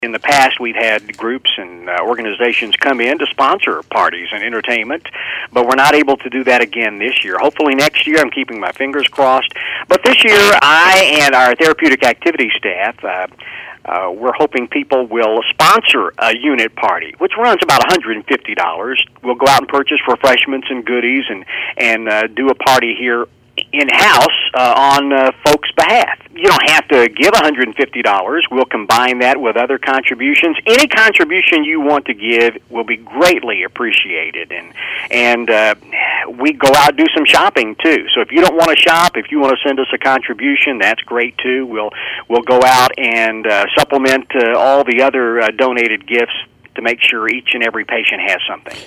In the past, we've had groups and organizations come in to sponsor parties and entertainment, but we're not able to do that again this year. Hopefully next year, I'm keeping my fingers crossed. But this year, I and our therapeutic activity staff, we're hoping people will sponsor a unit party, which runs about $150. We'll go out and purchase refreshments and goodies and do a party here in-house on folks' behalf. You don't have to give $150. We'll combine that with other contributions. Any contribution you want to give will be greatly appreciated. And we go out and do some shopping, too. So if you don't want to shop, if you want to send us a contribution, that's great, too. We'll go out and supplement all the other donated gifts to make sure each and every patient has something.